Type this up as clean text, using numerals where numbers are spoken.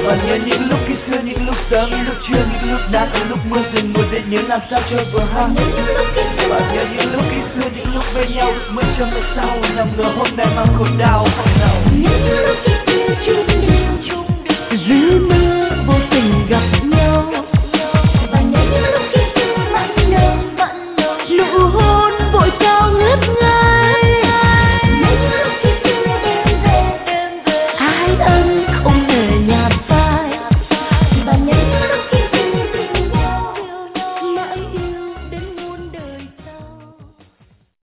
Và nhớ những lúc khi xưa, những lúc sớm, những lúc trưa, những lúc nắng, những lúc mưa rừng mùa đến nhớ làm sao cho vừa ha. Và nhớ những lúc khi xưa, những lúc bên nhau ước mơ cho mai sau, nằm ngờ hôm nay mang khổ đau không nào. Những lúc khi xưa chung đường dưới mưa vô tình gặp nhau. Và nhớ những lúc khi xưa mặn nồng nụ hôn vội sao ngất ngây. Những lúc khi xưa đêm về ai ân